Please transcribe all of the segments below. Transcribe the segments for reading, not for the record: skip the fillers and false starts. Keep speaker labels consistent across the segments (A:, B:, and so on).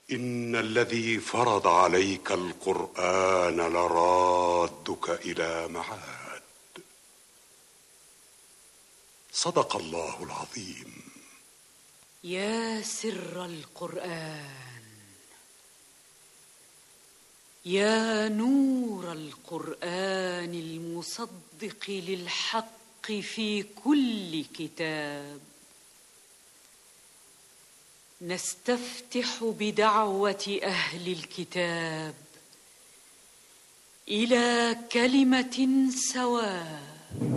A: إن الذي فرض عليك القرآن لرادك إلى معاد. صدق الله العظيم.
B: يا سر القرآن، يا نور القرآن المصدق للحق في كل كتاب، نستفتح بدعوة أهل الكتاب إلى كلمة سواء.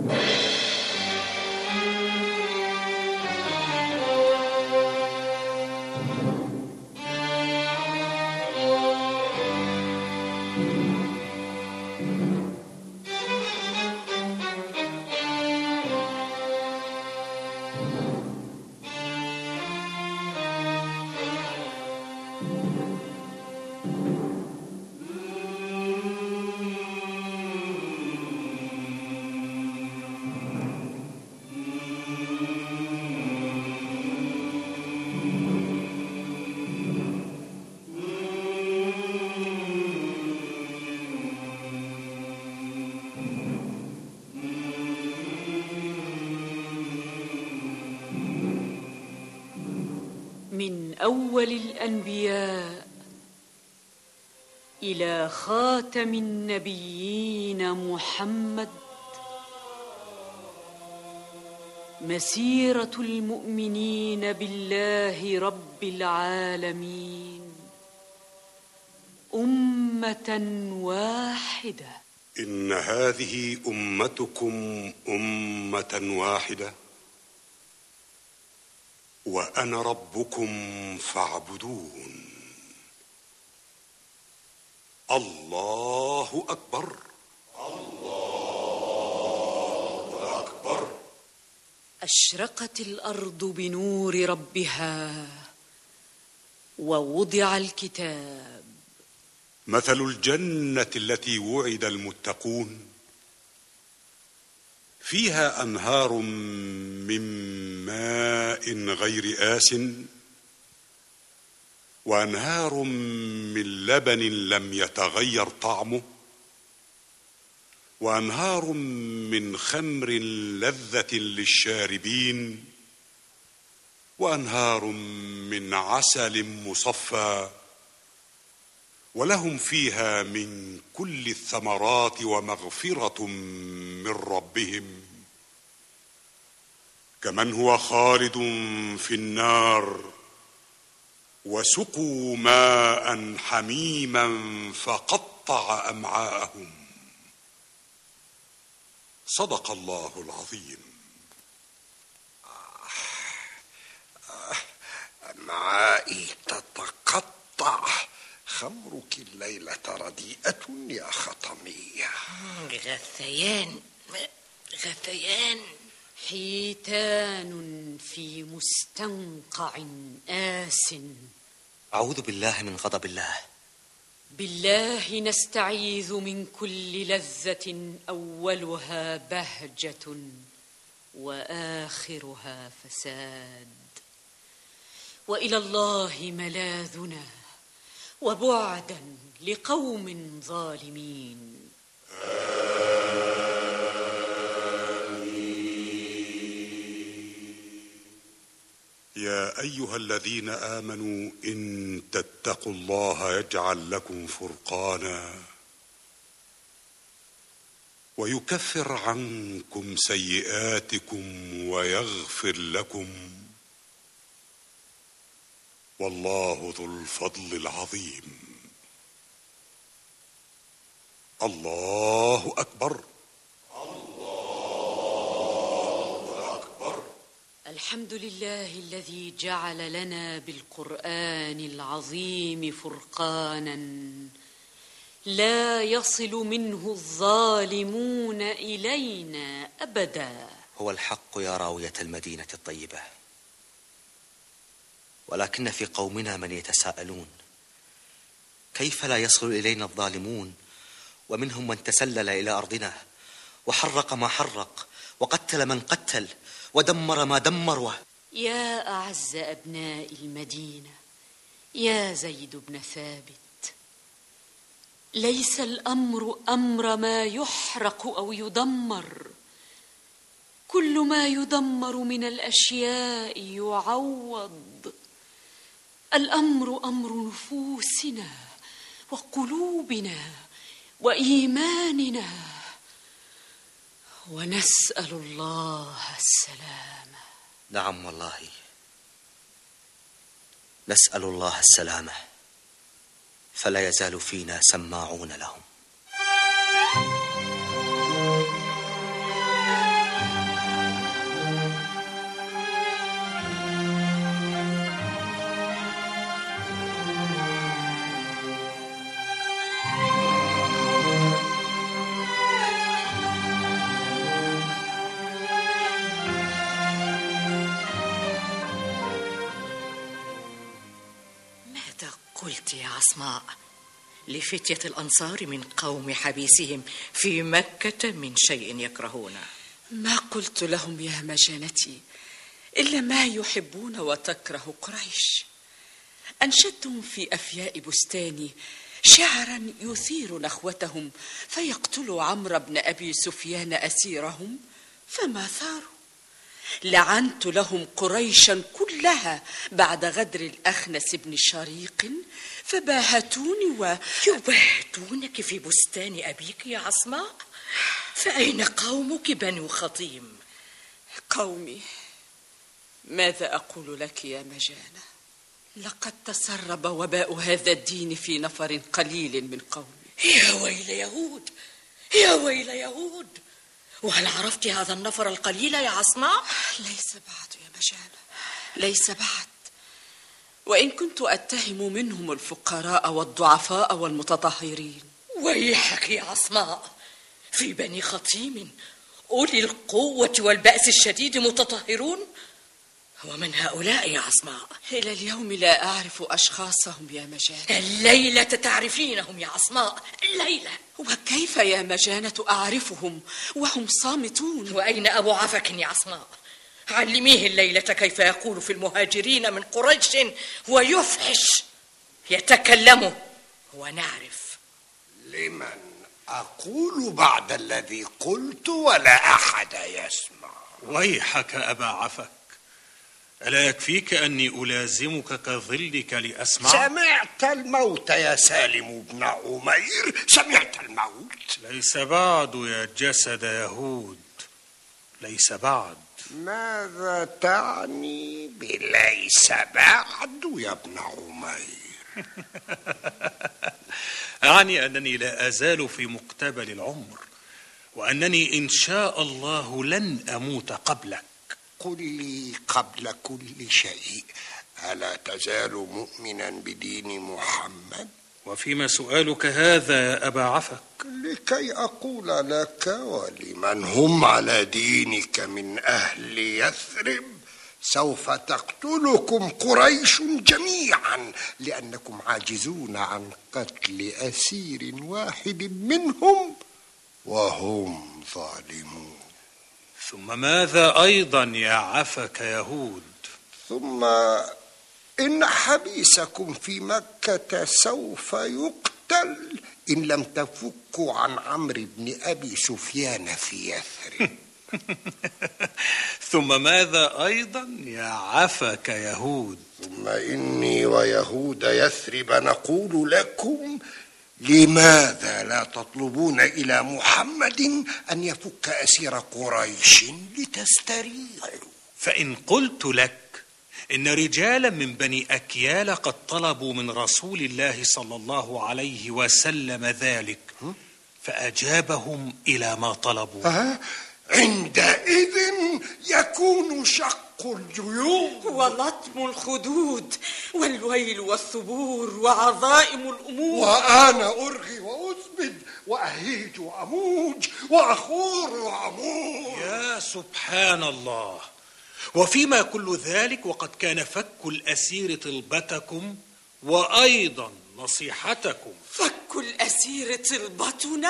B: من أول الأنبياء إلى خاتم النبيين محمد، مسيرة المؤمنين بالله رب العالمين أمة واحدة.
A: إن هذه أمتكم أمة واحدة وأنا ربكم فاعبدون. الله أكبر. الله أكبر.
B: أشرقت الأرض بنور ربها ووضع الكتاب.
A: مثل الجنة التي وعد المتقون فيها أنهار من ماء غير آسٍ وأنهار من لبن لم يتغير طعمه وأنهار من خمر لذة للشاربين وأنهار من عسل مصفى ولهم فيها من كل الثمرات ومغفرة من ربهم كمن هو خالد في النار وسقوا ماء حميما فقطع أمعاءهم. صدق الله العظيم.
C: أمعائي تتقطع. خمرك الليلة رديئة يا خطمية.
D: غثيان غثيان.
B: حيتان في مستنقع آس.
E: أعوذ بالله من غضب الله.
B: بالله نستعيذ من كل لذة أولها بهجة وآخرها فساد، وإلى الله ملاذنا وبعدا لقوم ظالمين.
A: يا أيها الذين آمنوا إن تتقوا الله يجعل لكم فرقانا ويكفر عنكم سيئاتكم ويغفر لكم والله ذو الفضل العظيم. الله أكبر.
B: الحمد لله الذي جعل لنا بالقرآن العظيم فرقانا لا يصل منه الظالمون إلينا أبدا.
E: هو الحق يا راوية المدينة الطيبة، ولكن في قومنا من يتساءلون كيف لا يصل إلينا الظالمون ومنهم من تسلل إلى أرضنا وحرق ما حرق وقتل من قتل ودمر ما دمر.
B: يا أعز أبناء المدينة، يا زيد بن ثابت، ليس الأمر أمر ما يحرق أو يدمر، كل ما يدمر من الأشياء يعوض. الأمر أمر نفوسنا وقلوبنا وإيماننا، ونسأل الله السلامة.
E: نعم والله، نسأل الله السلامة، فلا يزال فينا سماعون لهم.
D: قلت يا عصماء لفتية الأنصار من قوم حبيسهم في مكة من شيء يكرهونه؟
F: ما قلت لهم يا مجانتي إلا ما يحبون وتكره قريش. أنشدتهم في أفياء بستاني شعرا يثير نخوتهم، فيقتلوا عمرو بن أبي سفيان أسيرهم فما ثاروا. لعنت لهم قريشا كلها بعد غدر الأخنس بن شريق، فباهتوني
D: يباهتونك في بستان أبيك يا عصماء؟ فأين قومك بنو خطيم؟
F: قومي، ماذا أقول لك يا مجانة؟ لقد تسرب وباء هذا الدين في نفر قليل من قومي.
D: يا ويل يهود، يا ويل يهود. وهل عرفت هذا النفر القليل يا عصماء؟
F: ليس بعد يا مجانة، ليس بعد، وإن كنت أتهم منهم الفقراء والضعفاء والمتطهرين.
D: ويحك يا عصماء، في بني خطيم أولي القوة والبأس الشديد متطهرون؟ ومن هؤلاء يا عصماء؟
F: إلى اليوم لا أعرف أشخاصهم يا مجانة.
D: الليلة تعرفينهم يا عصماء، الليلة.
F: وكيف يا مجانة أعرفهم وهم صامتون؟
D: وأين أبو عفك يا عصماء؟ علميه الليلة كيف يقول في المهاجرين من قريش ويفحش، يتكلم ونعرف.
C: لمن أقول بعد الذي قلت ولا أحد يسمع؟
A: ويحك أبا عفك، ألا يكفيك أني ألازمك كظلك لأسمع؟
C: سمعت الموت يا سالم بن عمير، سمعت الموت.
A: ليس بعد يا جسد يهود، ليس بعد.
C: ماذا تعني بليس بعد يا ابن عمير؟
A: أعني أنني لا أزال في مقتبل العمر، وأنني إن شاء الله لن أموت قبلك.
C: قل لي قبل كل شيء، ألا تزال مؤمنا بدين محمد؟
A: وفيما سؤالك هذا يا أبا عفك؟
C: لكي أقول لك ولمن هم على دينك من أهل يثرب، سوف تقتلكم قريش جميعا، لأنكم عاجزون عن قتل أسير واحد منهم وهم ظالمون.
A: ثم ماذا أيضا يا عفك يهود؟
C: ثم إن حبيسكم في مكة سوف يقتل إن لم تفكوا عن عمرو بن أبي سفيان في يثرب.
A: ثم ماذا أيضا يا عفك يهود؟
C: ثم إني ويهود يثرب نقول لكم: لماذا لا تطلبون إلى محمد أن يفك أسير قريش لتستريحوا؟
A: فإن قلت لك إن رجالا من بني أكيال قد طلبوا من رسول الله صلى الله عليه وسلم ذلك، فأجابهم إلى ما طلبوا،
C: عندئذ يكون شق الجيوب
F: ولطم الخدود والويل والثبور وعظائم الأمور.
C: وأنا أرغي وأثبت وأهيج وأموج وأخور وأمور.
A: يا سبحان الله! وفيما كل ذلك وقد كان فك الأسير طلبتكم وأيضا نصيحتكم.
F: فك الأسير طلبتنا؟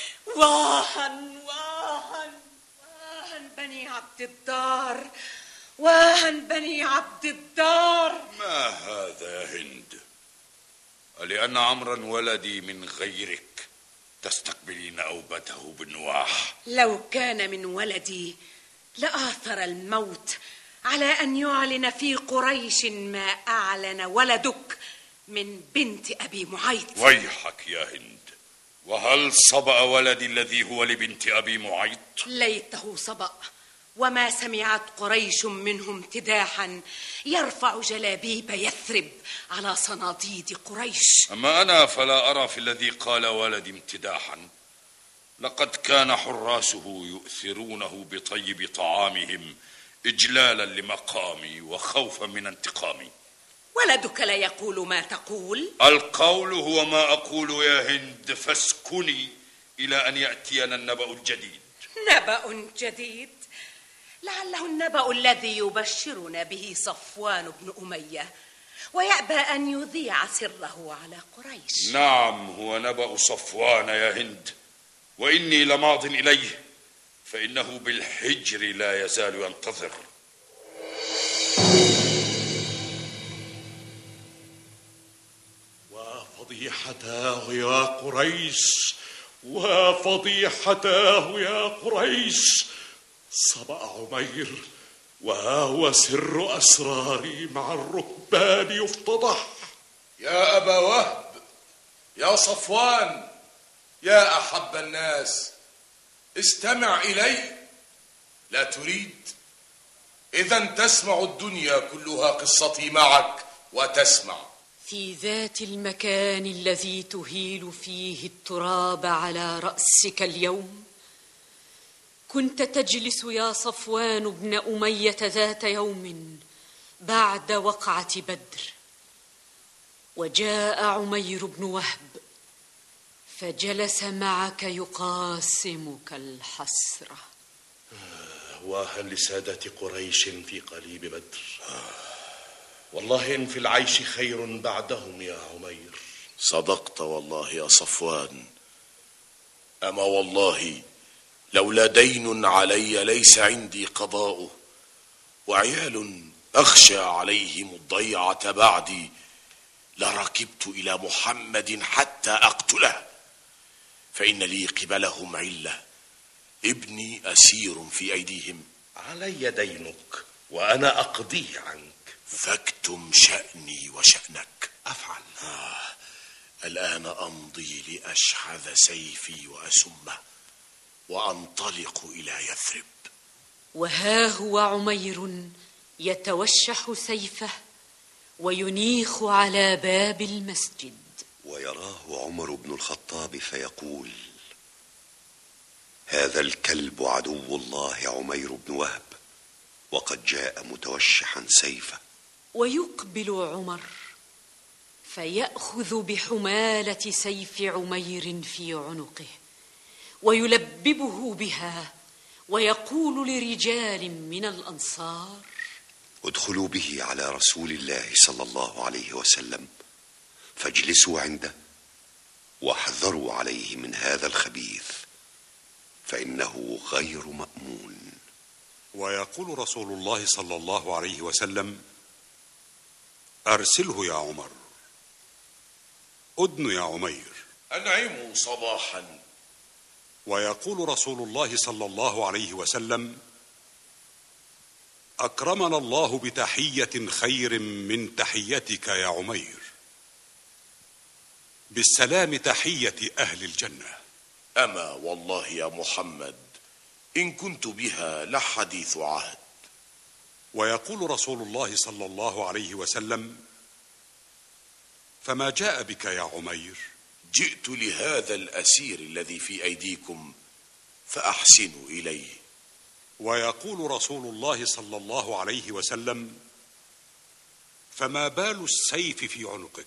F: واهن واهن
D: واهن بني عبد الدار، واهن بني عبد الدار.
G: ما هذا يا هند؟ لأن عمرا ولدي من غيرك تستقبلين أوبته بالنواح؟
D: لو كان من ولدي لآثر الموت على أن يعلن في قريش ما أعلن ولدك من بنت أبي معيط.
G: ويحك يا هند، وهل صبأ ولدي الذي هو لبنت أبي معيط؟
D: ليته صبأ، وما سمعت قريش منه امتداحا يرفع جلابيب يثرب على صناديد قريش.
G: أما أنا فلا أرى في الذي قال ولدي امتداحا. لقد كان حراسه يؤثرونه بطيب طعامهم إجلالا لمقامي وخوفا من انتقامي.
D: ولدك لا يقول ما تقول؟
G: القول هو ما أقول يا هند، فاسكني إلى أن يأتينا النبأ الجديد.
D: نبأ جديد؟ لعله النبأ الذي يبشرنا به صفوان بن أمية ويأبى أن يذيع سره على قريش.
G: نعم، هو نبأ صفوان يا هند، وإني لماض إليه، فإنه بالحجر لا يزال ينتظر.
H: وفضيحتاه يا قريش، وفضيحتاه يا قريش، صبأ عمير وها هو سر أسراري مع الرهبان يفتضح.
I: يا أبا وهب، يا صفوان، يا أحب الناس، استمع إلي. لا تريد؟ إذن تسمع الدنيا كلها قصتي معك وتسمع.
B: في ذات المكان الذي تهيل فيه التراب على رأسك اليوم كنت تجلس يا صفوان بن أمية ذات يوم بعد وقعة بدر، وجاء عمير بن وهب فجلس معك يقاسمك الحسرة.
H: واهن لسادة قريش في قليب بدر، والله إن في العيش خير بعدهم يا عمير.
I: صدقت والله يا صفوان، أما والله لولا دين علي ليس عندي قضاؤه، وعيال أخشى عليهم الضيعة بعدي، لركبت إلى محمد حتى أقتله، فإن لي قبلهم علة، ابني أسير في أيديهم.
H: علي دينك وأنا أقضيه عنك.
I: فاكتم شأني وشأنك.
H: أفعل.
I: الآن أمضي لأشحذ سيفي وأسمه وأنطلق إلى يثرب.
B: وها هو عمير يتوشح سيفه وينيخ على باب المسجد،
J: ويراه عمر بن الخطاب فيقول: هذا الكلب عدو الله عمير بن وهب، وقد جاء متوشحا سيفه.
B: ويقبل عمر فيأخذ بحمالة سيف عمير في عنقه ويلببه بها ويقول لرجال من الأنصار:
J: ادخلوا به على رسول الله صلى الله عليه وسلم، فاجلسوا عنده واحذروا عليه من هذا الخبيث، فإنه غير مأمون.
K: ويقول رسول الله صلى الله عليه وسلم: أرسله يا عمر. أدن يا عمير.
I: أنعموا صباحا.
K: ويقول رسول الله صلى الله عليه وسلم: أكرمنا الله بتحية خير من تحيتك يا عمير، بالسلام تحية أهل الجنة.
I: أما والله يا محمد إن كنت بها لحديث عهد.
K: ويقول رسول الله صلى الله عليه وسلم: فما جاء بك يا عمير؟
I: جئت لهذا الأسير الذي في أيديكم فأحسنوا إليه.
K: ويقول رسول الله صلى الله عليه وسلم: فما بال السيف في عنقك؟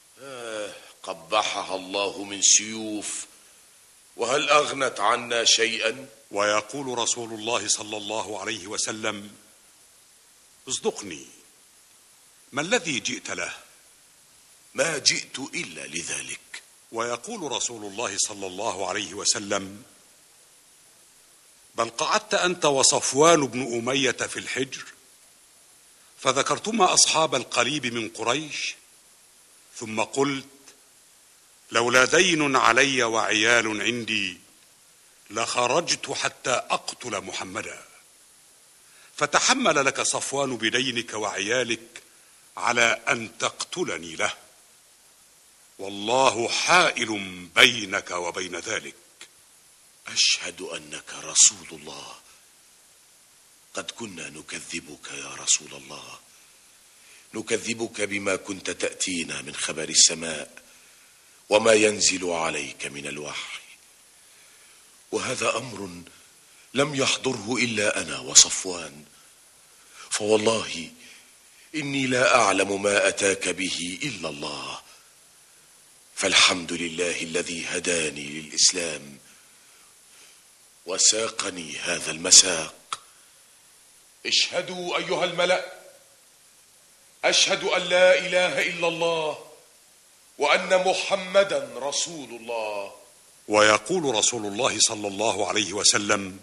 I: قبحها الله من سيوف، وهل أغنت عنا شيئا؟
K: ويقول رسول الله صلى الله عليه وسلم: اصدقني، ما الذي جئت له؟
I: ما جئت إلا لذلك.
K: ويقول رسول الله صلى الله عليه وسلم: بل قعدت أنت وصفوان بن أمية في الحجر فذكرتما أصحاب القليب من قريش، ثم قلت: لولا دين علي وعيال عندي لخرجت حتى أقتل محمدا، فتحمل لك صفوان بدينك وعيالك على أن تقتلني له، والله حائل بينك وبين ذلك.
I: أشهد أنك رسول الله. قد كنا نكذبك يا رسول الله، نكذبك بما كنت تأتينا من خبر السماء وما ينزل عليك من الوحي، وهذا أمر لم يحضره إلا أنا وصفوان، فوالله إني لا أعلم ما أتاك به إلا الله، فالحمد لله الذي هداني للإسلام وساقني هذا المساق. اشهدوا أيها الملأ، أشهد أن لا إله إلا الله وأن محمدا رسول الله.
K: ويقول رسول الله صلى الله عليه وسلم: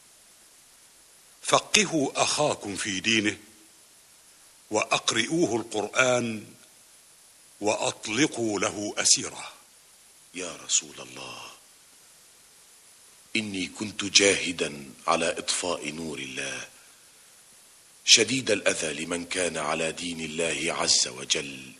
K: فقهوا أخاكم في دينه وأقرئوه القرآن وأطلقوا له أسيره.
I: يا رسول الله، إني كنت جاهدا على إطفاء نور الله، شديد الأذى لمن كان على دين الله عز وجل،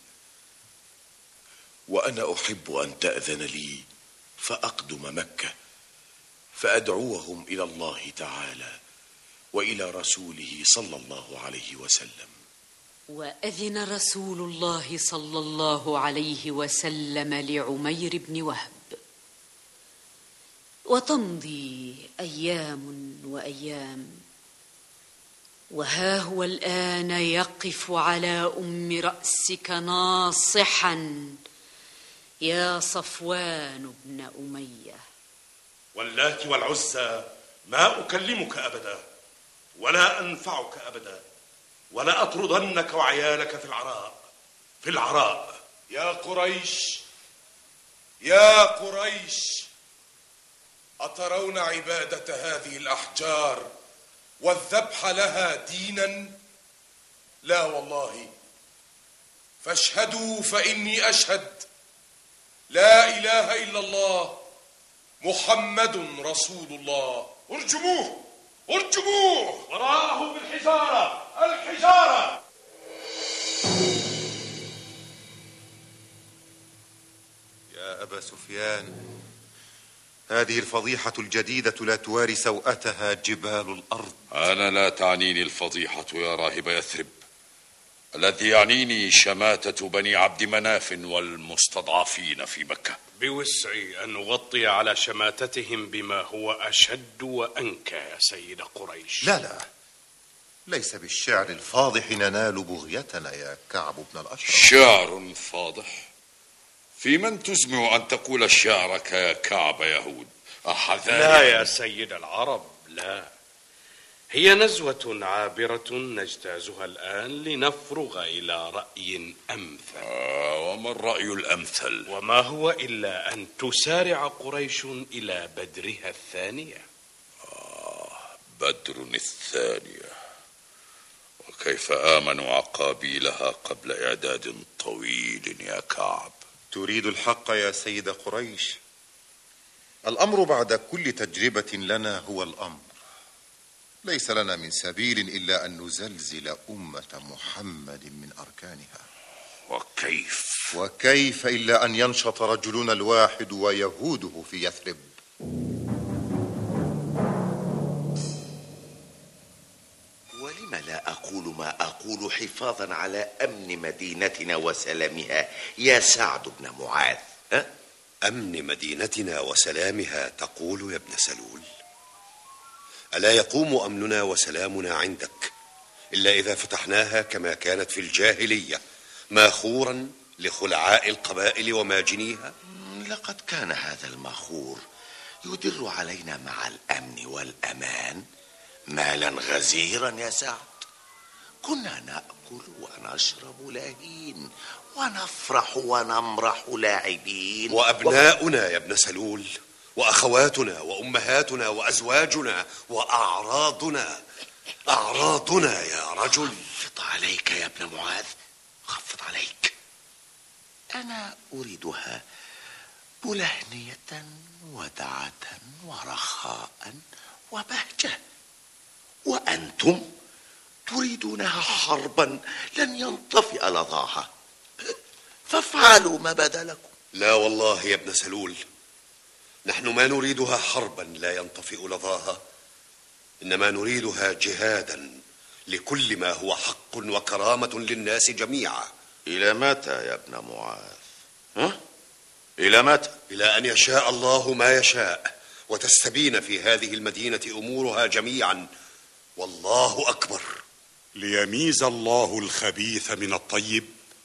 I: وأنا أحب أن تأذن لي فأقدم مكة فأدعوهم إلى الله تعالى وإلى رسوله صلى الله عليه وسلم.
B: وأذن رسول الله صلى الله عليه وسلم لعمير بن وهب، وتمضي أيام وأيام، وها هو الآن يقف على أم رأسك ناصحا: يا صفوان بن أمية،
H: واللات والعزى ما أكلمك أبدا ولا أنفعك أبدا، ولا أطردنك وعيالك في العراء.
I: يا قريش، يا قريش، أترون عبادة هذه الأحجار والذبح لها دينا؟ لا والله، فاشهدوا فإني أشهد لا إله إلا الله محمد رسول الله. ارجموه ارجموه،
H: وراءه بالحجارة، الحجارة.
L: يا أبا سفيان، هذه الفضيحة الجديدة لا تواري سوءتها جبال الأرض.
G: أنا لا تعنيني الفضيحة يا راهب يثرب، الذي يعنيني شماتة بني عبد مناف والمستضعفين في مكة.
M: بوسعي أن نغطي على شماتتهم بما هو أشد وأنكى يا سيد قريش.
L: لا، ليس بالشعر الفاضح ننال بغيتنا يا كعب بن الأشرف.
G: شعر فاضح؟ في من تزمع أن تقول شعرك يا كعب يهود؟
M: لا يا سيد العرب، لا، هي نزوة عابرة نجتازها الآن لنفرغ إلى رأي أمثل.
G: وما الرأي الأمثل؟
M: وما هو إلا أن تسارع قريش إلى بدرها الثانية.
G: بدر الثانية، وكيف آمنوا عقابيلها قبل إعداد طويل يا كعب؟
L: تريد الحق يا سيد قريش؟ الأمر بعد كل تجربة لنا هو الأمر، ليس لنا من سبيل إلا أن نزلزل أمة محمد من أركانها. وكيف إلا أن ينشط رجلنا الواحد ويهوده في يثرب.
N: ولم لا أقول ما أقول حفاظا على أمن مدينتنا وسلامها يا سعد بن معاذ؟
J: أمن مدينتنا وسلامها تقول يا ابن سلول؟ ألا يقوم أمننا وسلامنا عندك إلا إذا فتحناها كما كانت في الجاهلية، ماخورا لخلعاء القبائل وماجنيها؟
N: لقد كان هذا الماخور يدر علينا مع الأمن والأمان مالا غزيرا يا سعد. كنا نأكل ونشرب لاهين ونفرح ونمرح لاعبين،
J: وأبناؤنا يا ابن سلول، وأخواتنا وأمهاتنا وأزواجنا وأعراضنا أعراضنا يا رجل.
N: خفض عليك يا ابن معاذ، خفض عليك. أنا أريدها بلهنية ودعة ورخاء وبهجة، وأنتم تريدونها حربا لن ينطفئ لظاها، فافعلوا ما بدا لكم.
J: لا والله يا ابن سلول، نحن ما نريدها حربا لا ينطفئ لظاها، إنما نريدها جهادا لكل ما هو حق وكرامة للناس جميعا.
N: إلى متى يا ابن معاذ؟ إلى متى؟
J: إلى أن يشاء الله ما يشاء وتستبين في هذه المدينة أمورها جميعا، والله أكبر.
K: ليميز الله الخبيث من الطيب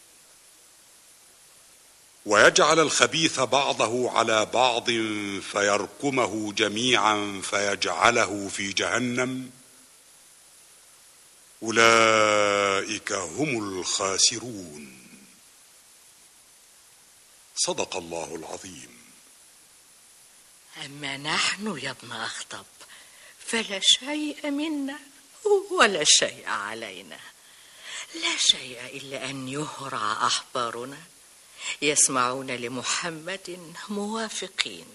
K: ويجعل الخبيث بعضه على بعض فيركمه جميعا فيجعله في جهنم، أولئك هم الخاسرون. صدق الله العظيم.
O: أما نحن يا ابن أخطب فلا شيء منا ولا شيء علينا، لا شيء إلا أن يهرع أحبارنا يسمعون لمحمد موافقين،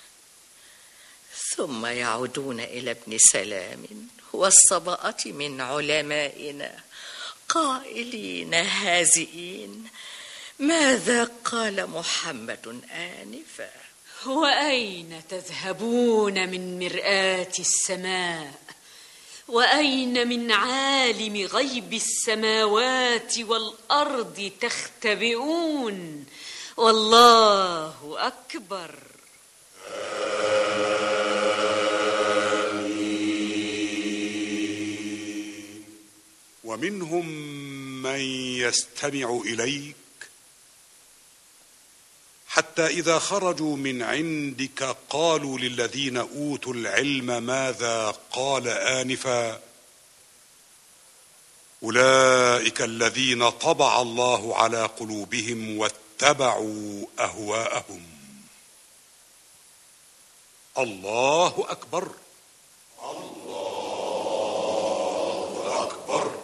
O: ثم يعودون إلى ابن سلام والصباءة من علمائنا قائلين هازئين: ماذا قال محمد آنفا؟
B: وأين تذهبون من مرآة السماء؟ وأين من عالم غيب السماوات والأرض تختبئون؟ والله أكبر.
K: ومنهم من يستمع إليك حتى إذا خرجوا من عندك قالوا للذين أوتوا العلم ماذا قال آنفا؟ أولئك الذين طبع الله على قلوبهم واتبعوا أهواءهم. الله أكبر. الله أكبر.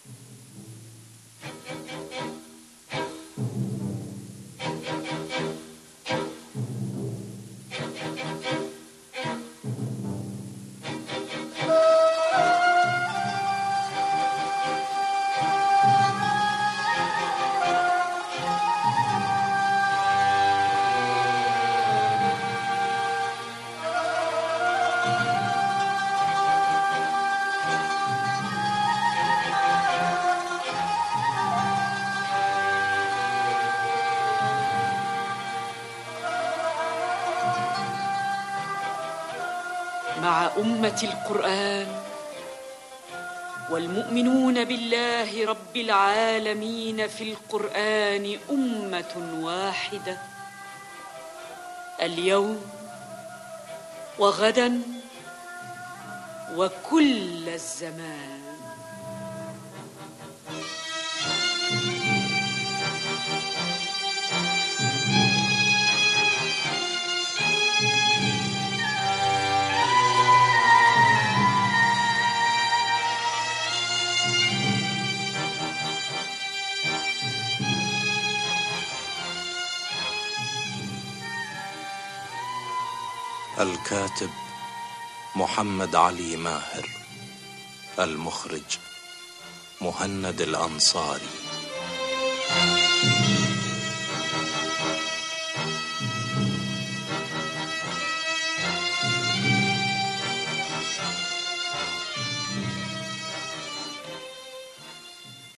B: مع أمة القرآن والمؤمنون بالله رب العالمين في القرآن أمة واحدة، اليوم وغدا وكل الزمان.
P: الكاتب محمد علي ماهر، المخرج مهند الأنصاري.